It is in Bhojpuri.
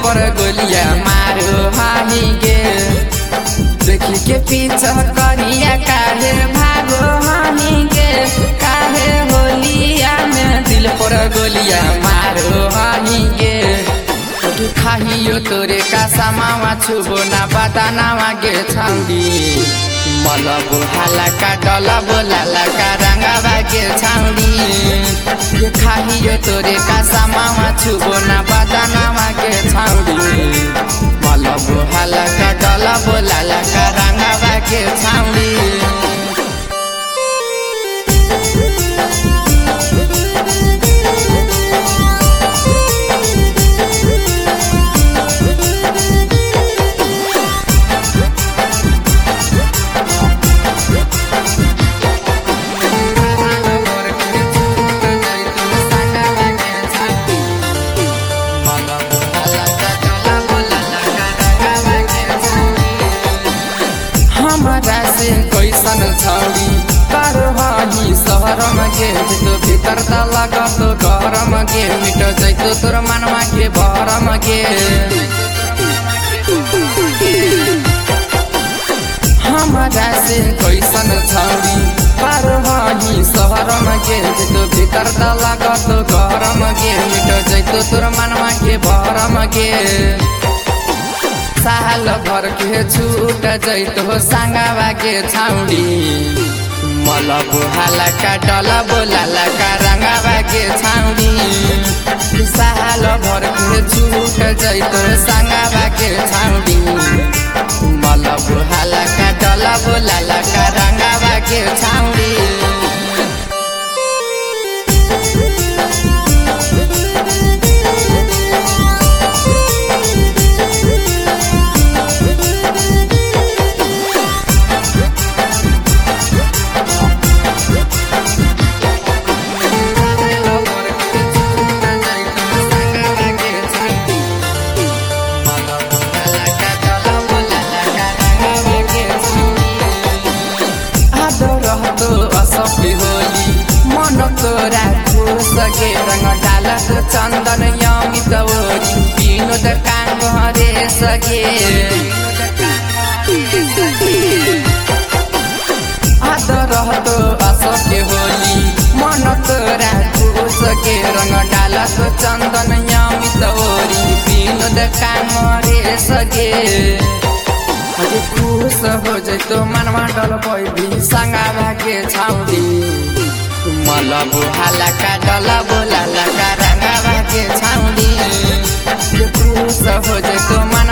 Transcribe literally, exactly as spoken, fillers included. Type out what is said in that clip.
पर गोलिया मारो हाही गे देखी के पीछा करिया काहे भागो हाही गे काहे होलिया में दिल पर गोलिया मारो हाही गे खाहियो तोरे का समावा छुबो ना बदानावा गे छाउडी मला बुहाला का डला बोलाला का रंगावा गे छाउडी ये खाहियो तोरे का समावा छुबो ना बदानावा गे छाउडी मला बुहाला का डला बोलाला का रंगावा गे छाउडी कैसन छौड़ी करवाही शहरम गे तो भीतर त लागत गरम गे मिट जैतो तोर मनवा के भरम गे हमारा से कैसन छौड़ी करवाही शहरम गे तो भीतर त लागत गरम गे मिट जैतो तोर मनवा के भरम गे साल भर के छूट जैतो सांगावा के छाउडी मला बुहाला का डला बोलाला का रंगावा के छाउडी साल भर के छूट जैतो सांगावा के छाउडी मला बुहाला का डला बोलाला का रंगावा के छाउडी मन तोरा खुश गे रंग डालत चंदन यमित ओरी विनोद कांग हरे सगे आदर तो असके होली मन तोरा खुश गे रंग डालत चंदन यमित ओरी विनोद कांग हरे सगे अरे खुश हो जैतो मनवा डल पैदी संगावा के छाउडी मला बुहाला का डला बोलाला का रंगावा के छाउडी खुश हो जैतो मन